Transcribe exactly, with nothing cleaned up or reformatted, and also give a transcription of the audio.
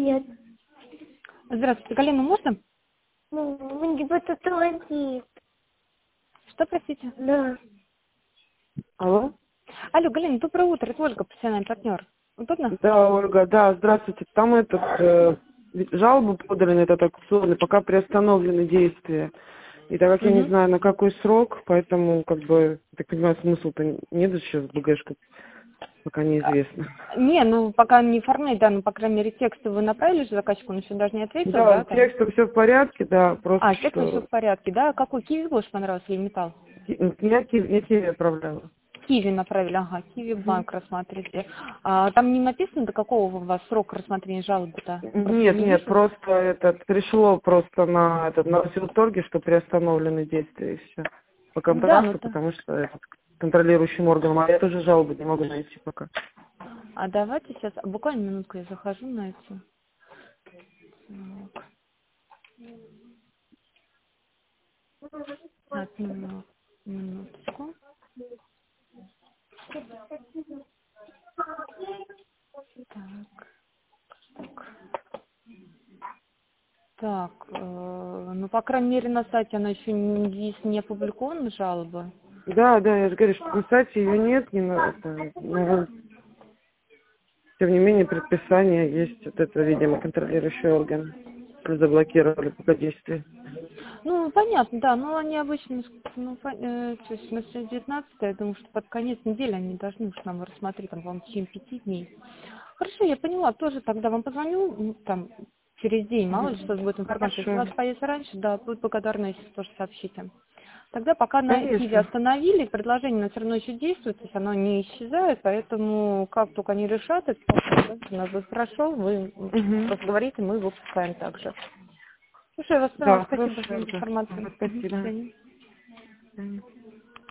Привет. Здравствуйте, Галина, можно? Ну, мне бы тут ловить. Что, простите? Да. Алло? Алло, Галина, доброе утро, это Ольга, профессиональный партнер. Удобно? Да, Ольга, да, здравствуйте. Там этот, э, ведь жалобу подали на этот аукцион, и пока приостановлены действия. И так как я не Мгм. знаю, на какой срок, поэтому, как бы, я так понимаю, смысл-то нет же сейчас БГшку, пока неизвестно. Не, ну пока не оформляет, да, ну по крайней мере текст вы направили же заказчику, он еще даже не ответил, Да, да, там? текстом все в порядке, да, просто А, с текстом все что... в порядке, да? Какой киви больше понравился или металл? Я Киев, я Киев отправляла. Киви направили, ага, киви Мгм. банк рассматриваете. А, там не написано, до какого у вас срока рассмотрения жалобы-то? Просто Нет, не нет, вижу. просто этот пришло просто на этот на Силторге, что приостановлены действия и все по Да, ну контракту, то. потому что этот контролирующим органом, а я тоже жалобы не могу найти пока. А давайте сейчас, буквально минутку я захожу на это. Так, мину- минуточку. Так. Так, э, ну, по крайней мере, на сайте она еще не, здесь не опубликована, жалоба. Да, да, я же говорю, что на сайте ее нет, не на это, но тем не менее предписание есть, вот это, видимо, контролирующий орган заблокировали пока действия. Ну, понятно, да, но они обычно, ну, по- э, то есть на девятнадцатое, я думаю, что под конец недели они должны уж нам рассмотреть, там, по-моему, в течение пяти дней. Хорошо, я поняла, тоже тогда вам позвоню, ну, там, через день, мало ли Мгм. что будет информация. Если у вас Хорошо, появится раньше, да, будет благодарна, если тоже сообщите. Тогда пока на Киви конечно, остановили, предложение но все равно еще действует, то есть оно не исчезает, поэтому как только они решат, это вопрос, да, у нас будет хорошо, вы угу. просто говорите, мы выпускаем также. Слушай, вас поняла, Да, спасибо хорошо, за да. информацию. Мгм, до Спасибо. свидания. Мгм.